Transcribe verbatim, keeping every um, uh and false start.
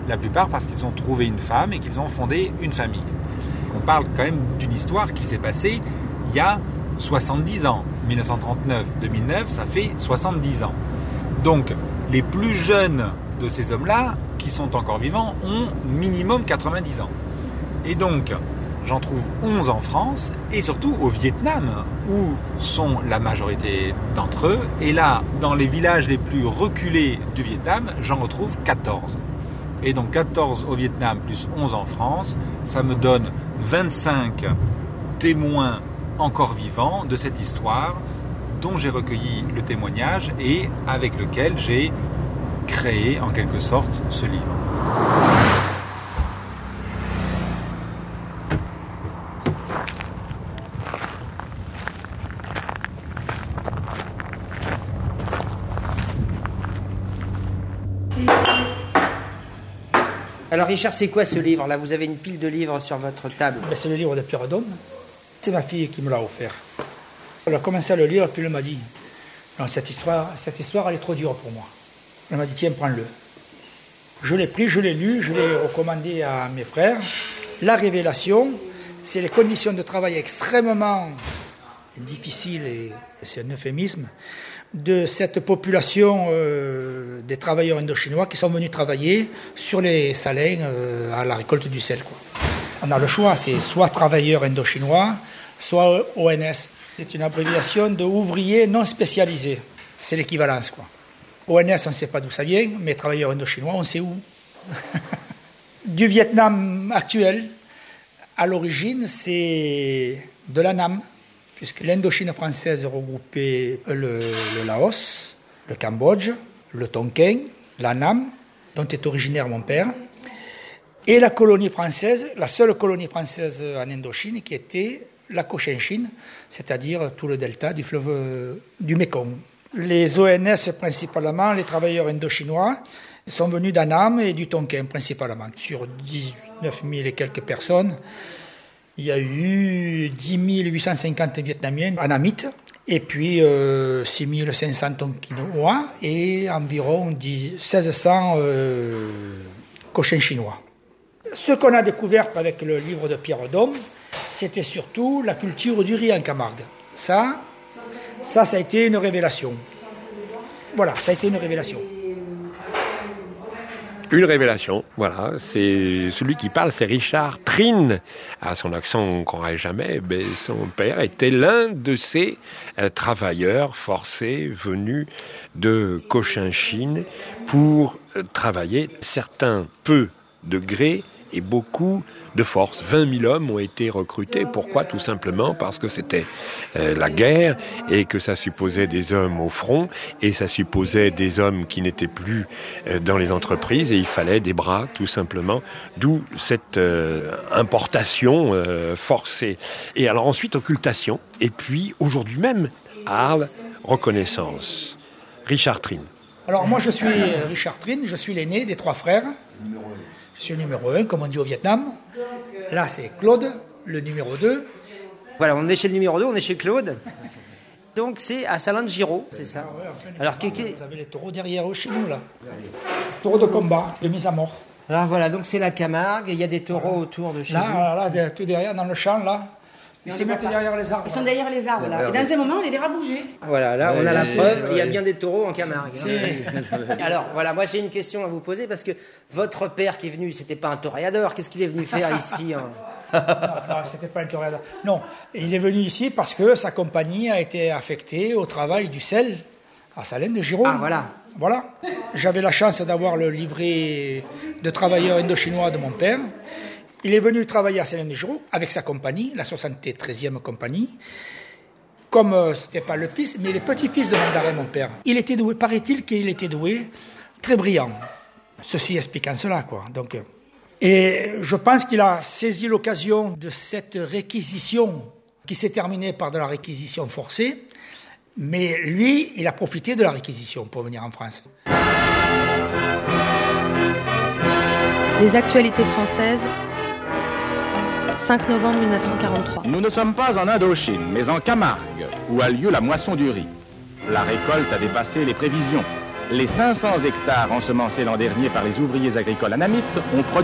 la plupart parce qu'ils ont trouvé une femme et qu'ils ont fondé une famille. On parle quand même d'une histoire qui s'est passée il y a soixante-dix ans. mille neuf cent trente-neuf deux mille neuf, ça fait soixante-dix ans. Donc, les plus jeunes de ces hommes-là, qui sont encore vivants, ont minimum quatre-vingt-dix ans. Et donc, j'en trouve onze en France, et surtout au Vietnam, où sont la majorité d'entre eux. Et là, dans les villages les plus reculés du Vietnam, j'en retrouve quatorze. Et donc quatorze au Vietnam plus onze en France, ça me donne vingt-cinq témoins encore vivants de cette histoire dont j'ai recueilli le témoignage et avec lequel j'ai créé en quelque sorte ce livre. Alors Richard, c'est quoi ce livre là? Vous avez une pile de livres sur votre table. Ben, c'est le livre de Pierre Dôme. C'est ma fille qui me l'a offert. Elle a commencé à le lire, puis elle m'a dit non, cette histoire, cette histoire, elle est trop dure pour moi. Elle m'a dit tiens, prends-le. Je l'ai pris, je l'ai lu, je l'ai recommandé à mes frères. La révélation, c'est les conditions de travail extrêmement difficiles, et c'est un euphémisme, de cette population euh, des travailleurs indochinois qui sont venus travailler sur les salins euh, à la récolte du sel, quoi. On a le choix, c'est soit travailleurs indochinois, soit O N S. C'est une abréviation de ouvriers non spécialisés. C'est l'équivalence, quoi. O N S, on ne sait pas d'où ça vient, mais travailleurs indochinois, on sait où. Du Vietnam actuel, à l'origine, c'est de la Nam, puisque l'Indochine française regroupait le, le Laos, le Cambodge, le Tonkin, la Nam, dont est originaire mon père, et la colonie française, la seule colonie française en Indochine, qui était la Cochinchine, c'est-à-dire tout le delta du fleuve du Mékong. Les O N S principalement, les travailleurs indochinois, sont venus d'Annam et du Tonkin principalement. Sur dix-neuf mille et quelques personnes, il y a eu dix mille huit cent cinquante Vietnamiens annamites, et puis euh, six mille cinq cents Tonkinois et environ mille six cents euh, Cochinchinois. Ce qu'on a découvert avec le livre de Pierre Dôme, c'était surtout la culture du riz en Camargue. Ça, ça, ça a été une révélation. Voilà, ça a été une révélation. Une révélation, voilà, c'est celui qui parle, c'est Richard Trin. À son accent, on ne croirait jamais, mais son père était l'un de ces euh, travailleurs forcés venus de Cochinchine pour euh, travailler certains peu de gré et beaucoup de force. vingt mille hommes ont été recrutés. Pourquoi? Tout simplement parce que c'était euh, la guerre et que ça supposait des hommes au front et ça supposait des hommes qui n'étaient plus euh, dans les entreprises et il fallait des bras, tout simplement. D'où cette euh, importation euh, forcée. Et alors ensuite, occultation. Et puis, aujourd'hui même, à Arles, reconnaissance. Richard Trin. Alors moi, je suis Richard Trin, je suis l'aîné des trois frères. Je suis le numéro un, comme on dit au Vietnam. Là, c'est Claude, le numéro deux. Voilà, on est chez le numéro deux, on est chez Claude. Donc, c'est à Salin-de-Giraud, c'est ça. Ah ouais, enfin, Alors, parents, qui, qui... vous avez les taureaux derrière eux chez nous, là. Taureaux de combat, de mise à mort. Alors voilà, donc c'est la Camargue, et il y a des taureaux voilà. autour de chez là, vous. Là, là, tout derrière, dans le champ, là. Ils se mettent derrière les arbres. Ils sont derrière les arbres, là. Et dans un moment, on les verra bouger. Voilà, là, on a la c'est, preuve, ouais. il y a bien des taureaux en Camargue. C'est... Alors, voilà, moi j'ai une question à vous poser, parce que votre père qui est venu, c'était pas un toréador, qu'est-ce qu'il est venu faire ici hein non, non, c'était pas un toréador. Non, il est venu ici parce que sa compagnie a été affectée au travail du sel à Salin-de-Giraud. Ah, voilà. Voilà. J'avais la chance d'avoir le livret de travailleurs indochinois de mon père. Il est venu travailler à Salin-de-Giraud avec sa compagnie, la soixante-treizième compagnie. Comme euh, ce n'était pas le fils, mais le petit-fils de Mandarin, mon père. Il était doué, paraît-il qu'il était doué, très brillant. Ceci expliquant cela, quoi. Donc, euh, et je pense qu'il a saisi l'occasion de cette réquisition qui s'est terminée par de la réquisition forcée. Mais lui, il a profité de la réquisition pour venir en France. Les actualités françaises, cinq novembre mille neuf cent quarante-trois. Nous ne sommes pas en Indochine, mais en Camargue, où a lieu la moisson du riz. La récolte a dépassé les prévisions. Les cinq cents hectares ensemencés l'an dernier par les ouvriers agricoles anamites ont produit